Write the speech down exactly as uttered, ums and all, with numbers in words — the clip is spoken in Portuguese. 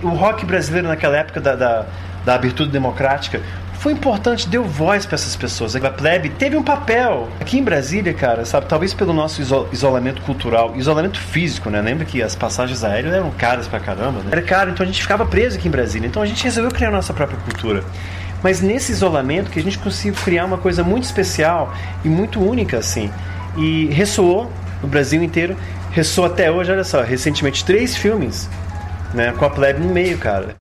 O rock brasileiro naquela época da, da, da abertura democrática foi importante, deu voz para essas pessoas. A plebe teve um papel. Aqui em Brasília, cara, sabe, talvez pelo nosso iso- isolamento cultural, isolamento físico, né? Lembra que as passagens aéreas eram caras pra caramba, né? Era caro, então a gente ficava preso aqui em Brasília. Então a gente resolveu criar a nossa própria cultura. Mas nesse isolamento que a gente conseguiu criar uma coisa muito especial e muito única, assim. E ressoou no Brasil inteiro. Ressoou até hoje, olha só, recentemente três filmes, né? Com a plebe no meio, cara.